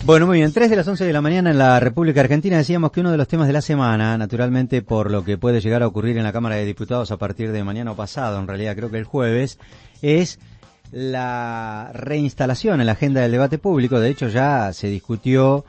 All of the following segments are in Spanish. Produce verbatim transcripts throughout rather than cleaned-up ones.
Bueno, muy bien, tres de las once de la mañana en la República Argentina. Decíamos que uno de los temas de la semana, naturalmente por lo que puede llegar a ocurrir en la Cámara de Diputados a partir de mañana o pasado, en realidad creo que el jueves, es la reinstalación en la agenda del debate público. De hecho ya se discutió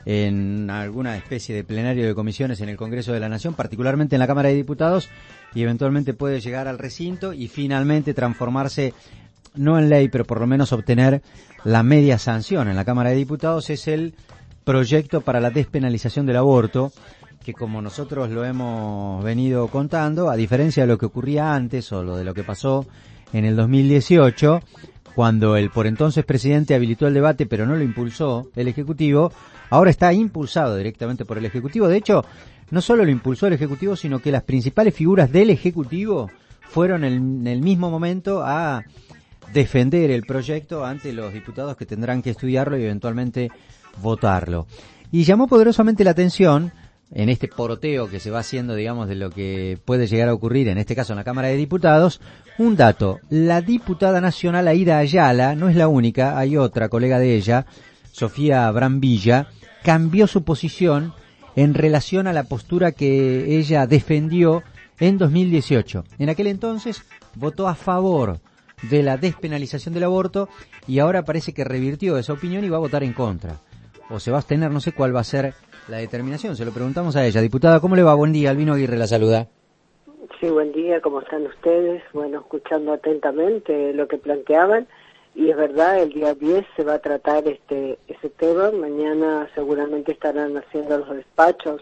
en alguna especie de plenario de comisiones en el Congreso de la Nación, particularmente en la Cámara de Diputados, y eventualmente puede llegar al recinto y finalmente transformarse, no en ley, pero por lo menos obtener la media sanción en la Cámara de Diputados. Es el proyecto para la despenalización del aborto, que como nosotros lo hemos venido contando, a diferencia de lo que ocurría antes o lo de lo que pasó en el dos mil dieciocho, cuando el por entonces presidente habilitó el debate pero no lo impulsó el Ejecutivo, ahora está impulsado directamente por el Ejecutivo. De hecho, no solo lo impulsó el Ejecutivo, sino que las principales figuras del Ejecutivo fueron en el mismo momento a defender el proyecto ante los diputados que tendrán que estudiarlo y eventualmente votarlo. Y llamó poderosamente la atención, en este poroteo que se va haciendo, digamos, de lo que puede llegar a ocurrir, en este caso en la Cámara de Diputados, un dato. La diputada nacional Aida Ayala, no es la única, hay otra colega de ella, Sofía Brambilla, cambió su posición en relación a la postura que ella defendió en dos mil dieciocho. En aquel entonces votó a favor de la despenalización del aborto y ahora parece que revirtió esa opinión y va a votar en contra. O se va a abstener, no sé cuál va a ser la determinación. Se lo preguntamos a ella. Diputada, ¿cómo le va? Buen día. Albino Aguirre la saluda. Sí, buen día. ¿Cómo están ustedes? Bueno, escuchando atentamente lo que planteaban. Y es verdad, el día diez se va a tratar este ese tema. Mañana seguramente estarán haciendo los despachos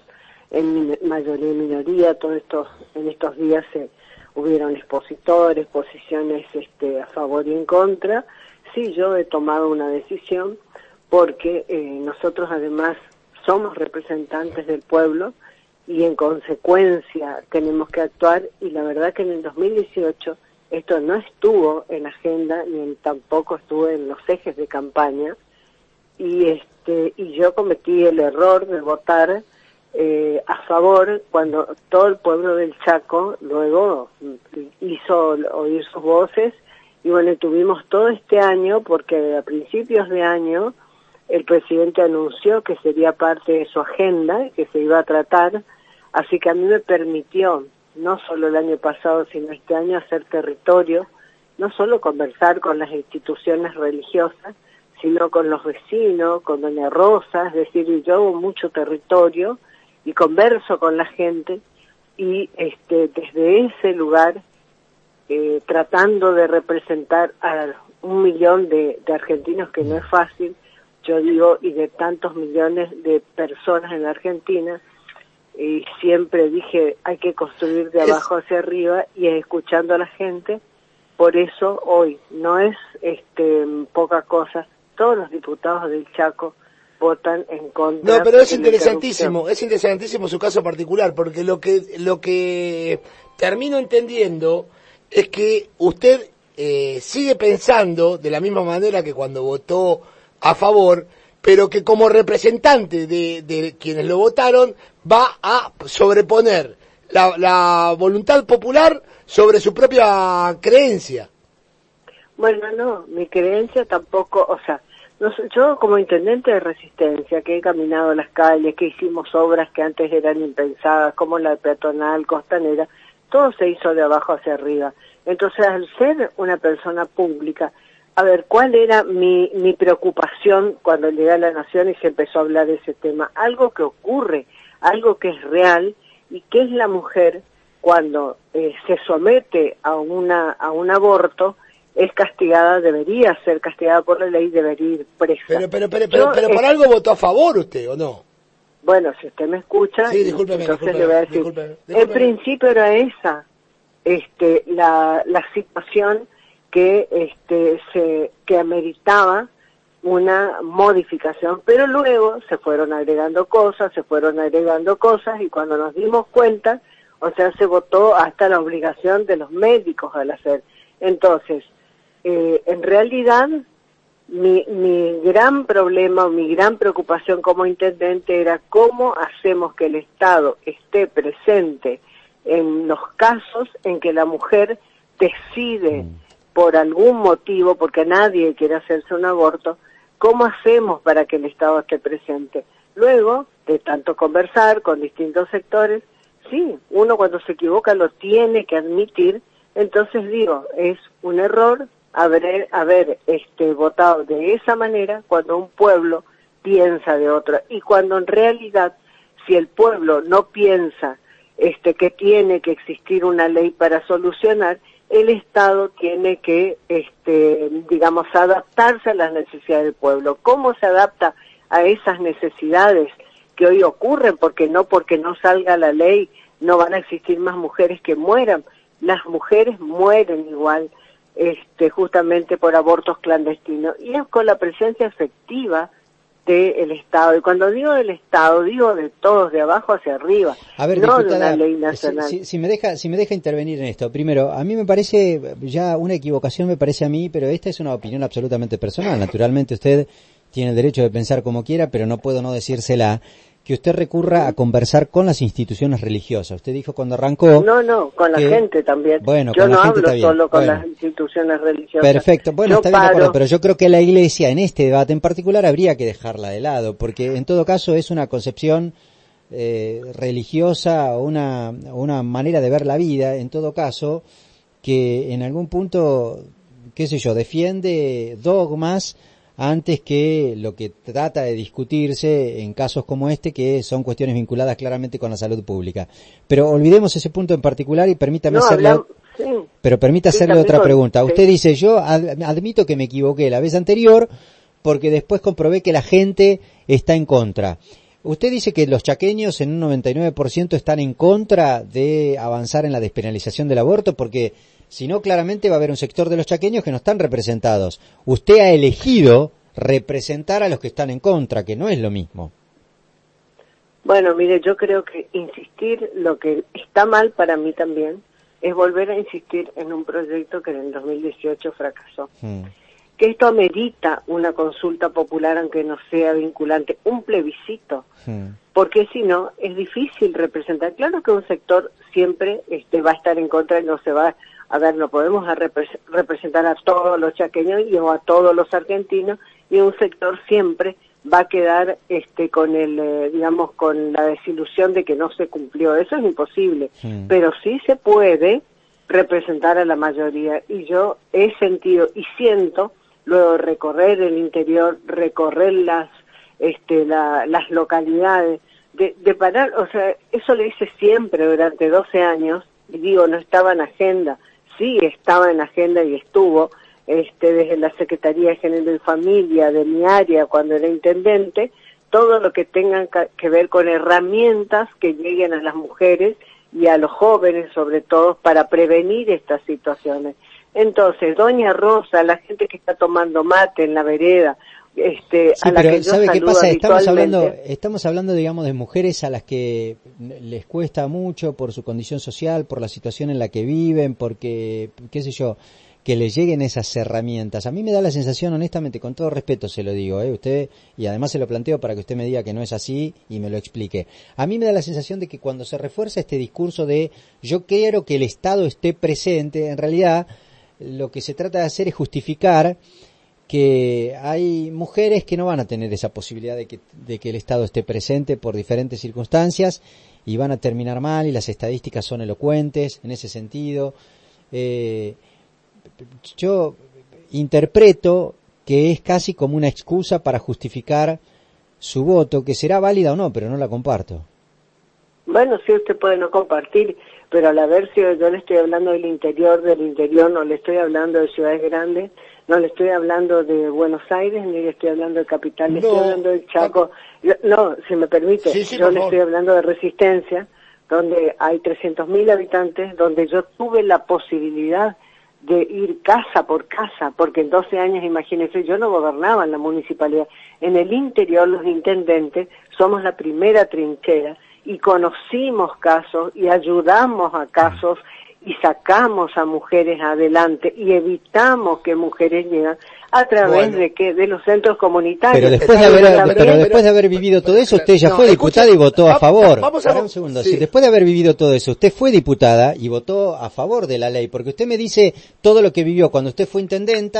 en mayoría y minoría. Todos estos, en estos días se hubieron expositores, posiciones este, a favor y en contra. Sí, yo he tomado una decisión porque eh, nosotros además somos representantes del pueblo y en consecuencia tenemos que actuar, y la verdad que en el dos mil dieciocho esto no estuvo en la agenda ni tampoco estuvo en los ejes de campaña, y este y yo cometí el error de votar Eh, a favor cuando todo el pueblo del Chaco luego hizo oír sus voces. Y bueno, tuvimos todo este año, porque a principios de año el presidente anunció que sería parte de su agenda, que se iba a tratar, así que a mí me permitió, no solo el año pasado, sino este año, hacer territorio, no solo conversar con las instituciones religiosas, sino con los vecinos, con doña Rosa, es decir, yo hago mucho territorio y converso con la gente, y este desde ese lugar, eh, tratando de representar a un millón de, de argentinos, que no es fácil, yo digo, y de tantos millones de personas en la Argentina, y siempre dije, hay que construir de abajo hacia arriba, y escuchando a la gente. Por eso hoy no es este poca cosa, todos los diputados del Chaco votan en contra. No, pero es interesantísimo, es interesantísimo su caso particular, porque lo que lo que termino entendiendo es que usted eh, sigue pensando de la misma manera que cuando votó a favor, pero que como representante de, de quienes lo votaron va a sobreponer la, la voluntad popular sobre su propia creencia. Bueno, no, mi creencia tampoco, o sea, no, yo como intendente de Resistencia, que he caminado las calles, que hicimos obras que antes eran impensadas, como la peatonal, costanera, todo se hizo de abajo hacia arriba. Entonces, al ser una persona pública, a ver, ¿cuál era mi, mi preocupación cuando llegué a la Nación y se empezó a hablar de ese tema? Algo que ocurre, algo que es real, y que es la mujer cuando eh, se somete a una a un aborto, es castigada, debería ser castigada por la ley, debería ir presa. Pero, pero, pero, pero, pero por algo votó a favor usted, ¿o no? Bueno, si usted me escucha, sí, discúlpeme, entonces discúlpeme, le voy a decir, discúlpeme, discúlpeme. El principio era esa, este, la, la situación que, este, se, que ameritaba una modificación, pero luego se fueron agregando cosas, se fueron agregando cosas, y cuando nos dimos cuenta, o sea, se votó hasta la obligación de los médicos al hacer. Entonces, Eh, en realidad, mi, mi gran problema, o mi gran preocupación como intendente era cómo hacemos que el Estado esté presente en los casos en que la mujer decide por algún motivo, porque nadie quiere hacerse un aborto, ¿cómo hacemos para que el Estado esté presente? Luego, de tanto conversar con distintos sectores, sí, uno cuando se equivoca lo tiene que admitir. Entonces digo, es un error haber, haber este, votado de esa manera cuando un pueblo piensa de otra, y cuando en realidad, si el pueblo no piensa este, que tiene que existir una ley para solucionar, el Estado tiene que, este, digamos, adaptarse a las necesidades del pueblo. ¿Cómo se adapta a esas necesidades que hoy ocurren? Porque no porque no salga la ley no van a existir más mujeres que mueran. Las mujeres mueren igual, este, justamente por abortos clandestinos, y es con la presencia efectiva del Estado. Y cuando digo del Estado, digo de todos, de abajo hacia arriba, a ver, no diputada, de una ley nacional. Si, si, si me deja, si me deja intervenir en esto. Primero, a mí me parece ya una equivocación, me parece a mí, pero esta es una opinión absolutamente personal. Naturalmente usted tiene el derecho de pensar como quiera, pero no puedo no decírsela, que usted recurra a conversar con las instituciones religiosas. Usted dijo cuando arrancó... No, no, con la que, gente también. Bueno, yo con no la gente hablo está bien. solo con bueno. las instituciones religiosas. Perfecto, bueno, yo está bien de paro... acuerdo, pero yo creo que la Iglesia en este debate en particular habría que dejarla de lado, porque en todo caso es una concepción eh, religiosa o una, una manera de ver la vida, en todo caso, que en algún punto, qué sé yo, defiende dogmas antes que lo que trata de discutirse en casos como este, que son cuestiones vinculadas claramente con la salud pública. Pero olvidemos ese punto en particular y permítame no, hacerle, hablamos, sí. pero permita sí, hacerle otra con, pregunta. Sí. Usted dice, yo ad, admito que me equivoqué la vez anterior porque después comprobé que la gente está en contra. Usted dice que los chaqueños en un noventa y nueve por ciento están en contra de avanzar en la despenalización del aborto, porque si no, claramente va a haber un sector de los chaqueños que no están representados. Usted ha elegido representar a los que están en contra, que no es lo mismo. Bueno, mire, yo creo que insistir, lo que está mal para mí también, es volver a insistir en un proyecto que en el dos mil dieciocho fracasó. Hmm. Que esto amerita una consulta popular, aunque no sea vinculante, un plebiscito, hmm. porque si no, es difícil representar. Claro que un sector siempre este, va a estar en contra y no se va a ver, no podemos a repre- representar a todos los chaqueños y o a todos los argentinos, y un sector siempre va a quedar este con el eh, digamos con la desilusión de que no se cumplió. Eso es imposible, sí. Pero sí se puede representar a la mayoría, y yo he sentido y siento, luego de recorrer el interior, recorrer las este la, las localidades, de, de parar, o sea, eso lo hice siempre durante doce años, y digo, no estaba en agenda, sí estaba en agenda y estuvo, este desde la Secretaría General de Familia de mi área cuando era intendente, todo lo que tengan que ver con herramientas que lleguen a las mujeres y a los jóvenes sobre todo para prevenir estas situaciones. Entonces, doña Rosa, la gente que está tomando mate en la vereda, este, sí, a la pero que yo ¿sabe qué pasa? Estamos hablando, habitualmente... estamos hablando, digamos, de mujeres a las que les cuesta mucho por su condición social, por la situación en la que viven, porque, qué sé yo, que les lleguen esas herramientas. A mí me da la sensación, honestamente, con todo respeto se lo digo, ¿eh? Usted, y además se lo planteo para que usted me diga que no es así y me lo explique. A mí me da la sensación de que cuando se refuerza este discurso de yo quiero que el Estado esté presente, en realidad lo que se trata de hacer es justificar que hay mujeres que no van a tener esa posibilidad de que, de que el Estado esté presente por diferentes circunstancias y van a terminar mal, y las estadísticas son elocuentes en ese sentido. Eh, yo interpreto que es casi como una excusa para justificar su voto, que será válida o no, pero no la comparto. Bueno, sí, usted puede no compartir, pero al haber sido, yo le estoy hablando del interior, del interior, no le estoy hablando de ciudades grandes, no le estoy hablando de Buenos Aires, ni le estoy hablando de Capital, le no, estoy hablando del Chaco. Yo, no, si me permite, sí, sí, yo le favor. estoy hablando de Resistencia, donde hay trescientos mil habitantes, donde yo tuve la posibilidad de ir casa por casa, porque en doce años, imagínense, yo no gobernaba en la municipalidad. En el interior, los intendentes somos la primera trinchera, y conocimos casos y ayudamos a casos y sacamos a mujeres adelante y evitamos que mujeres lleguen a través bueno. de que de los centros comunitarios. Pero después de haber, pero, pero, pero después de haber vivido todo eso, usted ya no, fue diputada escucha, y votó a favor. Vamos a ver un segundo. Sí. Si después de haber vivido todo eso, usted fue diputada y votó a favor de la ley, porque usted me dice todo lo que vivió cuando usted fue intendenta,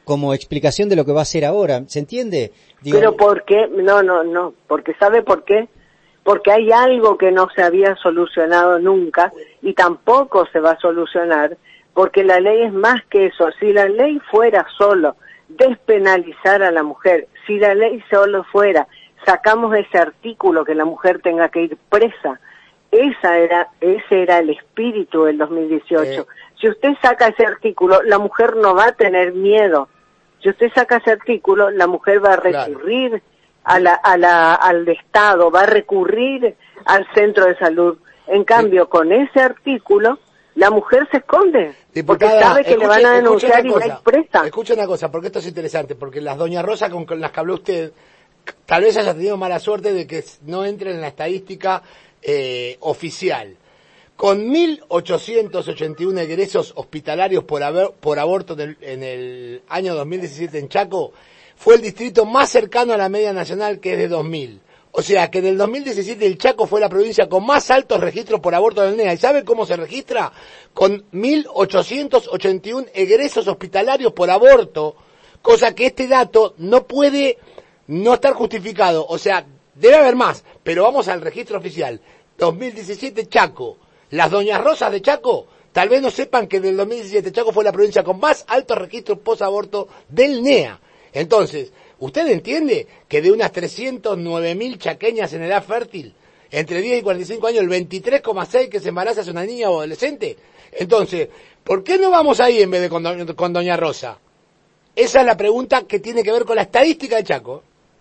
como explicación de lo que va a hacer ahora. ¿Se entiende? Digo, pero ¿por qué? No, no, no. Porque ¿sabe por qué? Porque hay algo que no se había solucionado nunca y tampoco se va a solucionar, porque la ley es más que eso. Si la ley fuera solo despenalizar a la mujer, si la ley solo fuera sacamos ese artículo que la mujer tenga que ir presa, esa era ese era el espíritu del dos mil dieciocho. Eh. Si usted saca ese artículo, la mujer no va a tener miedo. Si usted saca ese artículo, la mujer va a recurrir claro. a la, a la, al Estado, va a recurrir al centro de salud. En cambio, sí. con ese artículo, la mujer se esconde, Diputada, porque sabe que escuche, le van a denunciar y va a ir presa. Escucha una cosa, porque esto es interesante, porque las doña Rosa con, con las que habló usted, tal vez haya tenido mala suerte de que no entren en la estadística eh, oficial. Con mil ochocientos ochenta y uno egresos hospitalarios por, haber, por aborto en el, en el año dos mil diecisiete en Chaco, fue el distrito más cercano a la media nacional, que es de dos mil. O sea, que en el dos mil diecisiete el Chaco fue la provincia con más altos registros por aborto del N E A. ¿Y sabe cómo se registra? Con mil ochocientos ochenta y uno egresos hospitalarios por aborto, cosa que este dato no puede no estar justificado. O sea, debe haber más, pero vamos al registro oficial. dos mil diecisiete Chaco. Las doñas Rosas de Chaco tal vez no sepan que en el dos mil diecisiete Chaco fue la provincia con más altos registros post-aborto del N E A. Entonces, ¿usted entiende que de unas trescientos nueve mil chaqueñas en edad fértil, entre diez y cuarenta y cinco años, el veintitrés coma seis que se embaraza es una niña o adolescente? Entonces, ¿por qué no vamos ahí en vez de con, do, con doña Rosa? Esa es la pregunta que tiene que ver con la estadística de Chaco.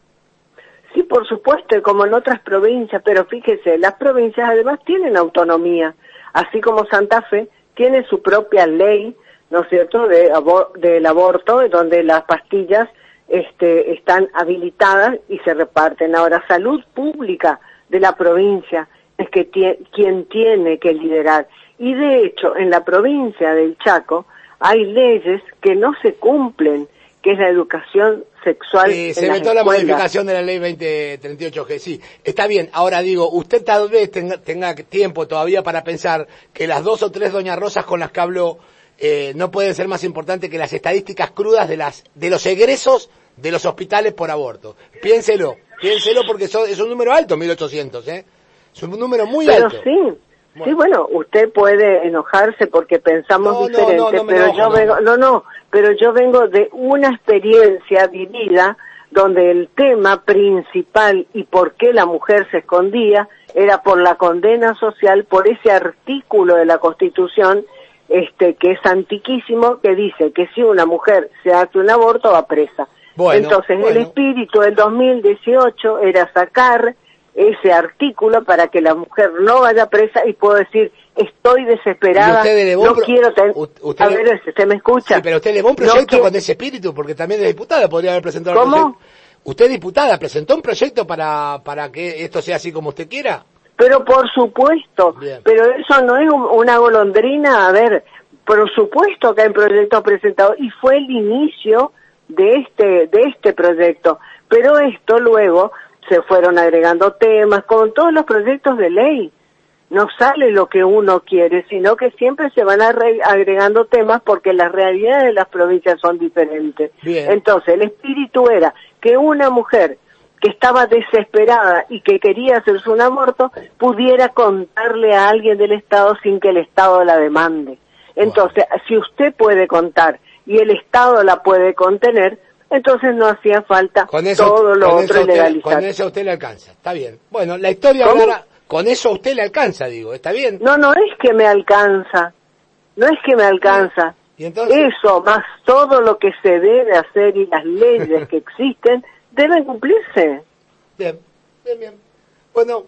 Sí, por supuesto, como en otras provincias, pero fíjese, las provincias además tienen autonomía, así como Santa Fe tiene su propia ley, ¿no es cierto?, de abor- del aborto, donde las pastillas este, están habilitadas y se reparten. Ahora, salud pública de la provincia es que tie- quien tiene que liderar. Y de hecho, en la provincia del Chaco hay leyes que no se cumplen, que es la educación sexual. Sí, se vetó la modificación de la ley veinte treinta y ocho G, sí. Está bien, ahora digo, usted tal vez tenga, tenga tiempo todavía para pensar que las dos o tres doñas Rosas con las que habló eh, no pueden ser más importantes que las estadísticas crudas de las de los egresos de los hospitales por aborto. Piénselo, piénselo porque eso es un número alto, mil ochocientos, ¿eh? Es un número muy Pero alto. sí. Bueno. Sí, bueno, usted puede enojarse porque pensamos no, diferente, no, no, no pero enojo, yo no. vengo, no, no, pero yo vengo de una experiencia vivida donde el tema principal y por qué la mujer se escondía era por la condena social, por ese artículo de la Constitución, este, que es antiquísimo, que dice que si una mujer se hace un aborto va presa. Bueno, Entonces bueno. el espíritu del dos mil dieciocho era sacar ese artículo para que la mujer no vaya presa y puedo decir, estoy desesperada, no pro... quiero tener... A le... ver, ¿se me escucha? Sí, pero usted le va un proyecto no quiero... con ese espíritu, porque también es diputada, podría haber presentado ¿Cómo? el proyecto. ¿Usted, diputada, presentó un proyecto para para que esto sea así como usted quiera? Pero por supuesto, Bien. Pero eso no es un, una golondrina, a ver, por supuesto que hay proyectos presentados y fue el inicio de este de este proyecto, pero esto luego se fueron agregando temas, con todos los proyectos de ley. No sale lo que uno quiere, sino que siempre se van agregando temas porque las realidades de las provincias son diferentes. Bien. Entonces, el espíritu era que una mujer que estaba desesperada y que quería hacerse un aborto, pudiera contarle a alguien del Estado sin que el Estado la demande. Entonces, wow. si usted puede contar y el Estado la puede contener, entonces no hacía falta con eso, todo lo con otro legalizar. Con eso a usted le alcanza, está bien. Bueno, la historia hablará, con eso a usted le alcanza, digo, ¿está bien? No, no es que me alcanza, no es que me alcanza. ¿Y entonces? Eso, más todo lo que se debe hacer y las leyes que existen, deben cumplirse. Bien, bien, bien. Bueno,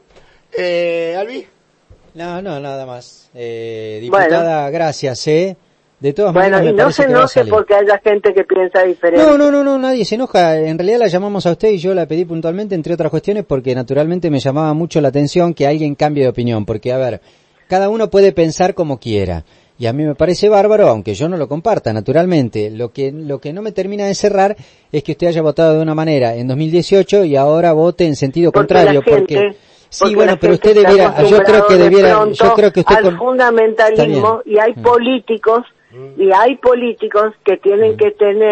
eh, ¿Albi? No, no, nada más. Eh, diputada, bueno. gracias, ¿eh? De todas bueno, maneras, me y no parece se que va a enoje salir. porque haya gente que piensa diferente. No, no, no, no, nadie se enoja. En realidad la llamamos a usted y yo la pedí puntualmente, entre otras cuestiones, porque naturalmente me llamaba mucho la atención que alguien cambie de opinión. Porque, a ver, cada uno puede pensar como quiera. Y a mí me parece bárbaro, aunque yo no lo comparta, naturalmente. Lo que lo que no me termina de cerrar es que usted haya votado de una manera en dos mil dieciocho y ahora vote en sentido porque contrario. Gente... porque Sí, Porque bueno, pero usted debiera, yo creo que debiera, yo creo que usted al con... fundamentalismo y hay políticos y hay políticos que tienen que tener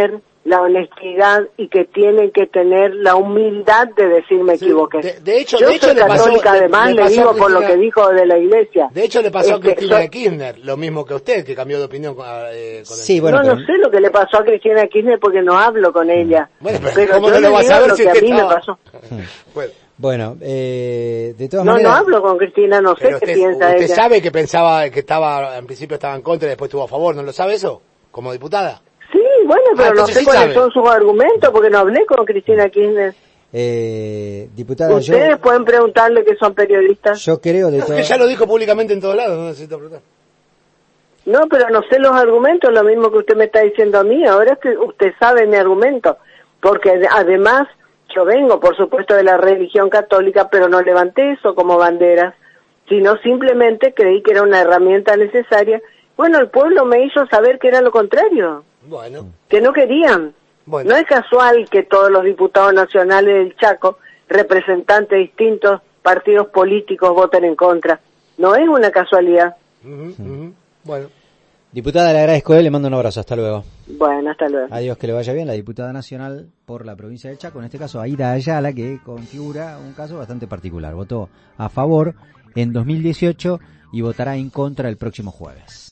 la honestidad y que tienen que tener la humildad de decir me Sí, equivoqué. de, de hecho, Yo de hecho soy le pasó, católica, le- además le le, pasó a digo por lo Cristina- que dijo de la iglesia. De hecho, le pasó a Este, Cristina soy- de Kirchner, lo mismo que usted, que cambió de opinión con, eh, con el- Sí, bueno, no, pero- no sé lo que le pasó a Cristina Kirchner porque no hablo con ella. Bueno, pero, pero ¿cómo yo no le lo vas digo a ver lo si que a usted mí me estaba- pasó. Bueno, Bueno, eh, de todas No, maneras... no hablo con Cristina, no sé pero qué usted, piensa usted ella. sabe que pensaba que estaba, en principio estaba en contra y después estuvo a favor, ¿no lo sabe eso? Como diputada. Sí, bueno, Ah, pero no entonces sé sí cuáles sabe. son sus argumentos porque no hablé con Cristina Kirchner. Eh, diputada, yo, Ustedes pueden preguntarle que son periodistas. yo creo de No, que todas... ya lo dijo públicamente en todos lados, no necesito preguntar. No, pero no sé los argumentos, lo mismo que usted me está diciendo a mí. Ahora es que usted sabe mi argumento, porque ade- además yo vengo, por supuesto, de la religión católica, pero no levanté eso como bandera, sino simplemente creí que era una herramienta necesaria. Bueno, el pueblo me hizo saber que era lo contrario, Bueno, que no querían. bueno. No es casual que todos los diputados nacionales del Chaco, representantes de distintos partidos políticos, voten en contra. No es una casualidad. Ujú, ujú. Bueno. Diputada, le agradezco, eh, le mando un abrazo, hasta luego. Bueno, hasta luego. Adiós, que le vaya bien. La diputada nacional por la provincia del Chaco, en este caso Aida Ayala, que configura un caso bastante particular. Votó a favor en dos mil dieciocho y votará en contra el próximo jueves.